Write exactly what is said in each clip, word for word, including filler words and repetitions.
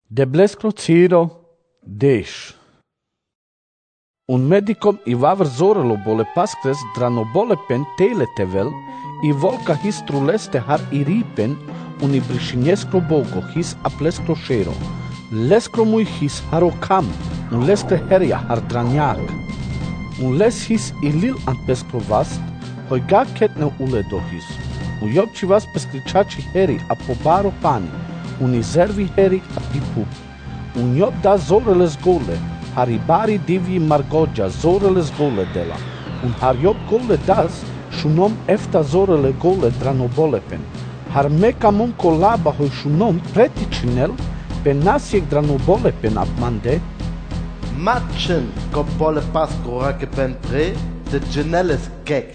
Deblescro Ciro Deish. Un medicom i vavr zorelo bole paskres drano bole pen tele tevel i volka his truleste har iripen un i brišinescro bogo his aplescro shero. Lescro mui his harokam un lescre heria har dranjak. Un les his ilil an pescro vast hoi ga ketne uledo his. Un jopči vas peskričači heri a pobaro pani. Un izervi heri a pipup. Un job da zoreles gole, haribari divi margoja zoreles gole dela. Un har job gole das, shunom efta zorele gole dranobolepen. Har meka mon kolaba hoi shunom preticinel, pen nasiek dranobolepen apmande. Matchen ko bole pasco rake pen pre, de geneles kek.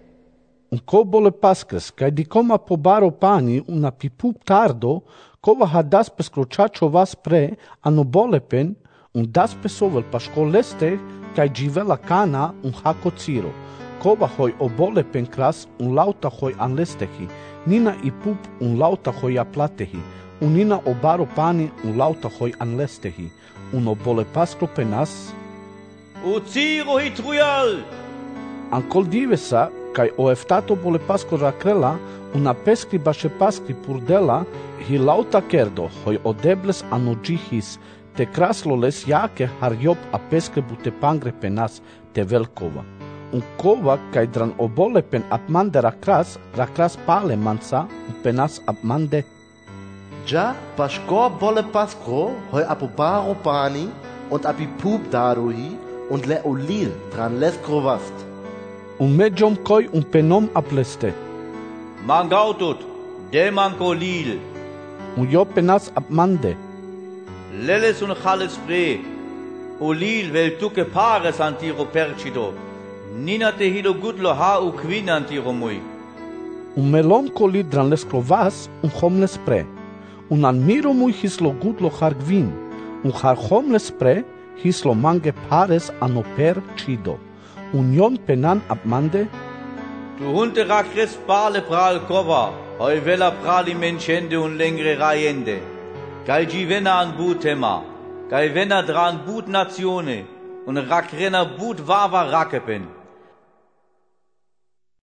Un ko bole paskes, kai di koma pobaro pani una pipup tardo, kova ha das pescrochacho vas pre ano bolepen, un das pesovel paško leste, kai givela kana un hako ciro. Kova hoj o bolepen kras un lauta hoj an lestehi, nina i pup un lauta hoj aplatehi, un nina o baro pani un lauta hoj an lestehi, un o bole paskro penas. U ciro hi trujal! Ancol divesa, kai o eftato bole paskro rakrela, una pescri baše paskri purdela, hi lauta kerdo, hoj odebles anogihis, te krasloles jake har job a pescre bute pangre penas te velkova. Un kova kai dran obole pen apmande rakras, rakras pale mansa, un penas apmande. Ja, paško bole paskro, hoj apobaro pani, und api pup daruhi, und le olil dran leskro vast. Un medjom koi un penom apleste. Mangautut, de manco lil. Un jo penas apmande. Leles un chales pre. Olil vel tuke pares antiro percido. Nina te hilo gudlo ha u quin antiro mui. Un melom coli dran lescrovas un homles pre. Un anmiro mui hislo gudlo har gvin. Un har homles pre hislo mange pares ano percido. Un jon penan apmande. Tu hunte rakres pale pral kova. Hoi vela prali menchende un lengre raiende. Kai givena an butema. Kai vena dran but nazione. Un rakrena but vava rakepen.